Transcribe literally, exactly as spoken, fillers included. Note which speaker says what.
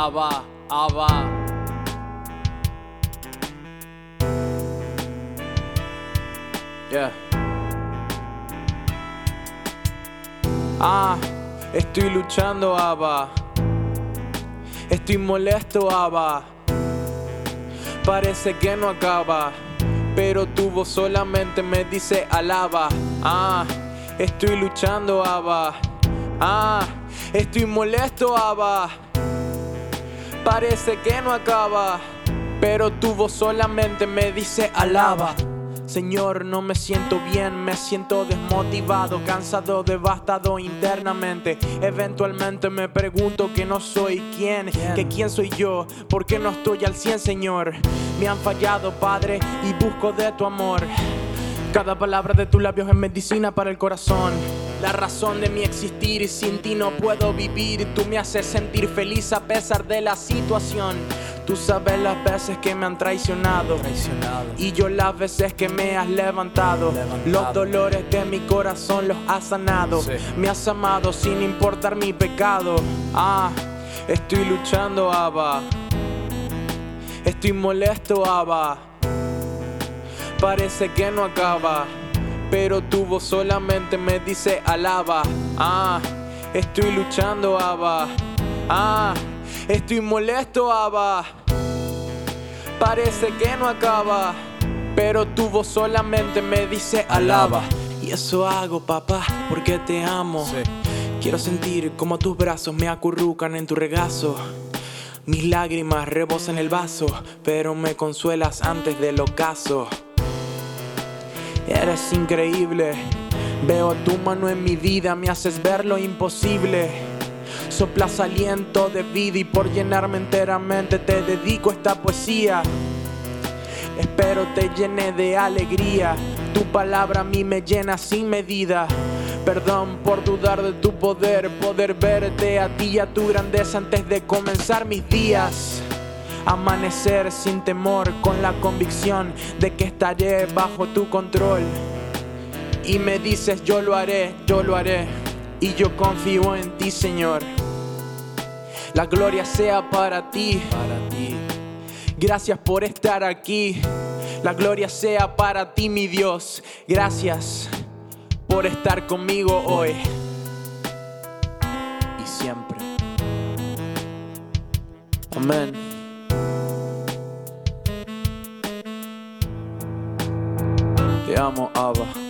Speaker 1: Abba, Abba. Yeah. Ah, estoy luchando, Abba. Estoy molesto, Abba. Parece que no acaba, pero tu voz solamente me dice alaba. Ah, estoy luchando, Abba. Ah, estoy molesto, Abba. Parece que no acaba, pero tu voz solamente me dice alaba. Señor, no me siento bien, me siento desmotivado, cansado, devastado internamente. Eventualmente me pregunto que no soy quién, que quién soy yo, por qué no estoy al cien, Señor. Me han fallado, Padre, y busco de tu amor. Cada palabra de tus labios es medicina para el corazón. La razón de mi existir, y sin ti no puedo vivir. Tú me haces sentir feliz a pesar de la situación. Tú sabes las veces que me han traicionado, traicionado. Y yo las veces que me has levantado, levantado. Los dolores de mi corazón los has sanado, sí. Me has amado sin importar mi pecado. Ah, estoy luchando, Abba. Estoy molesto, Abba. Parece que no acaba, pero tu voz solamente me dice alaba. Ah, estoy luchando, Abba. Ah, estoy molesto, Abba. Parece que no acaba, pero tu voz solamente me dice alaba. Y eso hago, papá, porque te amo, sí. Quiero sentir como tus brazos me acurrucan en tu regazo. Mis lágrimas rebosan el vaso, pero me consuelas antes del ocaso. Eres increíble, veo tu mano en mi vida, me haces ver lo imposible. Soplas aliento de vida y por llenarme enteramente te dedico esta poesía. Espero te llene de alegría, tu palabra a mí me llena sin medida. Perdón por dudar de tu poder, poder verte a ti y a tu grandeza antes de comenzar mis días. Amanecer sin temor, con la convicción de que estaré bajo tu control. Y me dices yo lo haré, yo lo haré. Y yo confío en ti, Señor. La gloria sea para ti, para ti. Gracias por estar aquí. La gloria sea para ti, mi Dios. Gracias por estar conmigo hoy y siempre. Amén. Te amo, Abba.